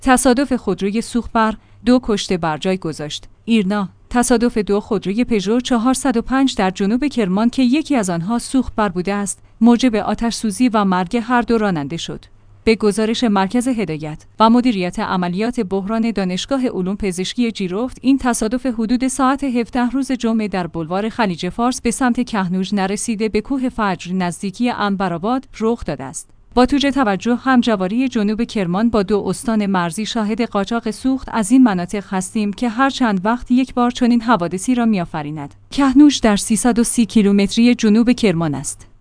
تصادف خودروی سوخت بر 2 کشته بر جای گذاشت. ایرنا، تصادف 2 خودروی پژو 405 در جنوب کرمان که یکی از آنها سوخت بر بوده است، موجب آتش‌سوزی و مرگ هر 2 راننده شد. به گزارش مرکز هدایت و مدیریت عملیات بحران دانشگاه علوم پزشکی جیرفت، این تصادف حدود ساعت 17 روز جمعه در بولوار خلیج فارس به سمت کهنوج نرسیده به کوه فجر نزدیکی عنبرآباد رخ داده است. با توجه توجه همجواری جنوب کرمان با 2 استان مرزی شاهد قاچاق سوخت از این مناطق هستیم که هر چند وقت یک بار چنین حوادثی را می‌آفریند. کهنوج در 330 کیلومتری جنوب کرمان است.